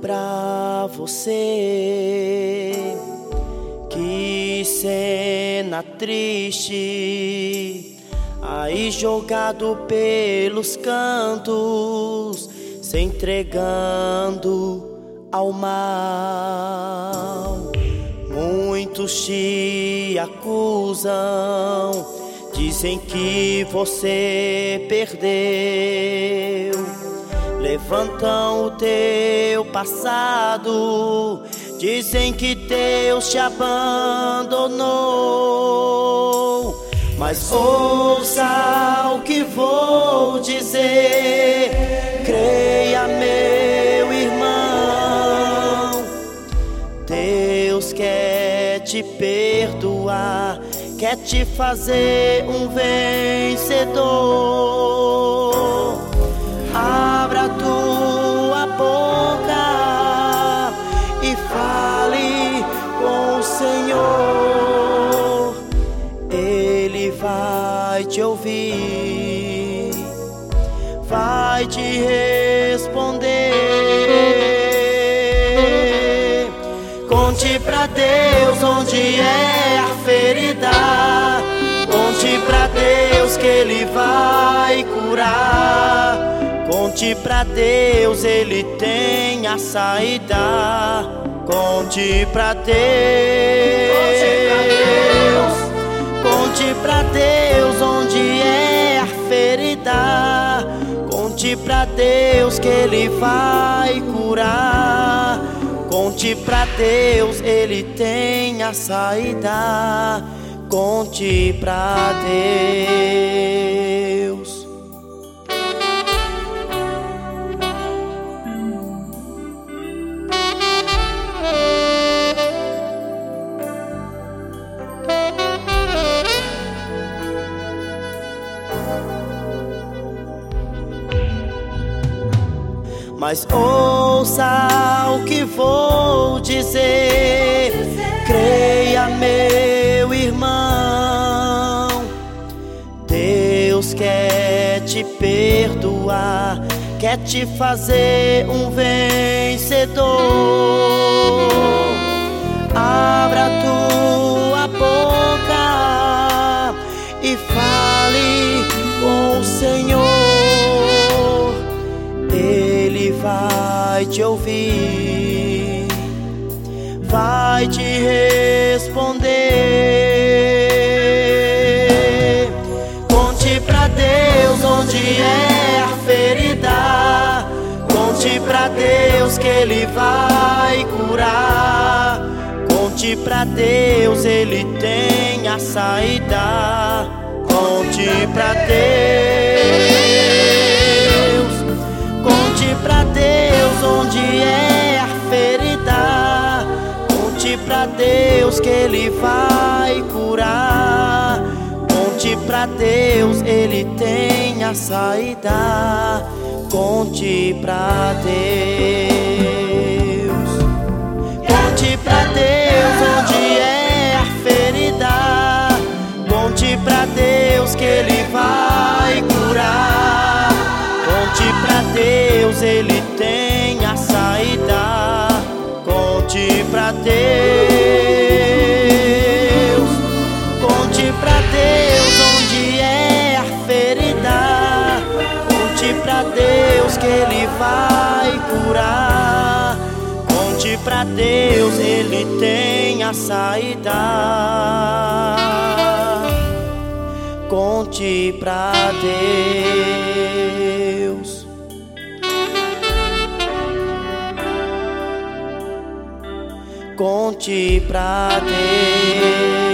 pra você. Que cena triste, aí jogado pelos cantos, se entregando ao mal. Muitos te acusam, dizem que você perdeu. Levantam o teu passado, dizem que Deus te abandonou. Mas ouça o que vou dizer, creia, meu irmão. Deus quer te perdoar, quer te fazer um vencedor. Abra tua boca e fale com o Senhor. Ele vai te ouvir, vai te responder. Conte pra Deus onde é a ferida, conte pra Deus que Ele vai curar. Conte pra Deus, Ele tem a saída. Conte pra Deus, conte pra Deus onde é a ferida. Conte pra Deus que Ele vai curar. Conte pra Deus, Ele tem a saída. Conte pra Deus. Mas ouça o que vou dizer, creia, meu irmão. Deus quer te perdoar, quer te fazer um vencedor. Abra tua boca e fale com o Senhor. Ele vai te ouvir, vai te responder. Conte pra Deus onde é a ferida, conte pra Deus que Ele vai curar. Conte pra Deus, Ele tem a saída. Conte pra Deus, conte pra Deus onde é a ferida. Conte pra Deus que Ele vai curar. Conte pra Deus, Ele tem a saída. Conte pra Deus, conte pra Deus onde é a ferida. Conte pra Deus que Ele vai curar. Conte pra Deus, Ele tem a saída. Conte pra Deus, conte pra Deus onde é a ferida. Conte pra Deus que Ele vai curar. Conte pra Deus, Ele tem a saída. Conte pra Deus. Conte pra Deus.